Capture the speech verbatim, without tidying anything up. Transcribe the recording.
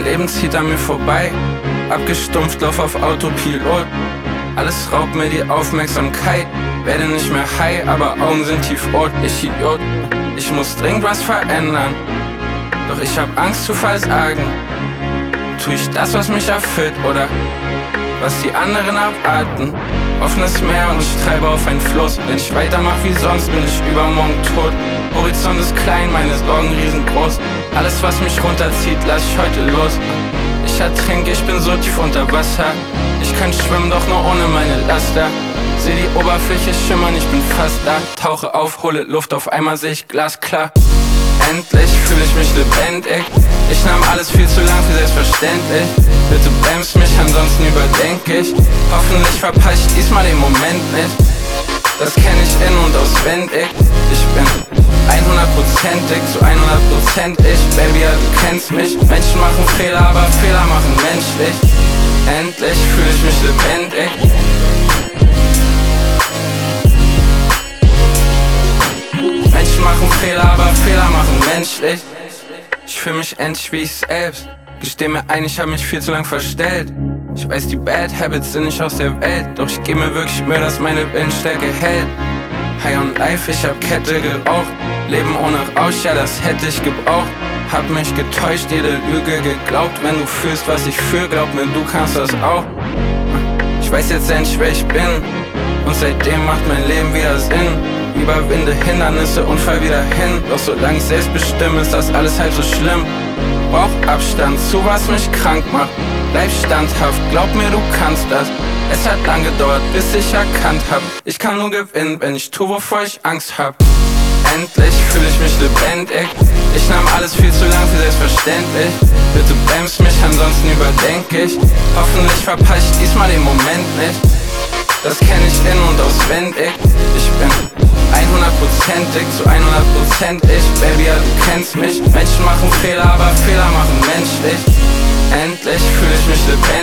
Mein Leben zieht an mir vorbei, abgestumpft, lauf auf Autopilot. Alles raubt mir die Aufmerksamkeit, werde nicht mehr high, aber Augen sind tiefrot. Ich Idiot, ich muss dringend was verändern, doch ich hab Angst zu versagen. Tu ich das, was mich erfüllt, oder was die anderen abarten? Offenes Meer und ich treibe auf einen Fluss. Wenn ich weitermach wie sonst, bin ich übermorgen tot. Horizont ist klein, meine Sorgen riesengroß. Alles, was mich runterzieht, lass ich heute los. Ich ertrinke, ich bin so tief unter Wasser. Ich kann schwimmen, doch nur ohne meine Laster. Seh die Oberfläche schimmern, ich bin fast da. Tauche auf, hole Luft, auf einmal seh ich glasklar. Endlich fühle ich mich lebendig. Ich nahm alles viel zu lang für selbstverständlich. Bitte bremst mich, ansonsten überdenke ich. Hoffentlich verpasse ich diesmal den Moment nicht. Das kenn ich in- und auswendig. Ich bin hundertprozentig zu hundert Prozent ich. Baby, ja, du kennst mich. Menschen machen Fehler, aber Fehler machen menschlich. Endlich fühle ich mich lebendig. Menschen machen Fehler, aber Fehler machen menschlich. Ich fühle mich endlich wie ich selbst. Gesteh mir ein, ich hab mich viel zu lang verstellt. Ich weiß, die Bad Habits sind nicht aus der Welt, doch ich geh mir wirklich Mühe, dass meine Willensstärke hält. High on life, ich hab Kette geraucht. Leben ohne Rausch, ja, das hätte ich gebraucht. Hab mich getäuscht, jede Lüge geglaubt. Wenn du fühlst, was ich fühl, glaub mir, du kannst das auch. Ich weiß jetzt endlich, wer ich bin, und seitdem macht mein Leben wieder Sinn. Überwinde Hindernisse und fall wieder hin. Doch solange ich selbst bestimme, ist das alles halb so schlimm. Brauch Abstand zu was mich krank macht. Bleib standhaft, glaub mir, du kannst das. Es hat lang gedauert, bis ich erkannt hab. Ich kann nur gewinnen, wenn ich tu, wovor ich Angst hab. Endlich fühle ich mich lebendig. Ich nahm alles viel zu lang für selbstverständlich. Bitte bremst mich, ansonsten überdenke ich. Hoffentlich verpasse ich diesmal den Moment nicht. Das kenn ich in- und auswendig. Ich bin hundertprozentig zu hundert Prozent ich. Baby, ja, du kennst mich. Menschen machen Fehler, aber Fehler machen menschlich. Endlich fühle ich mich lebendig.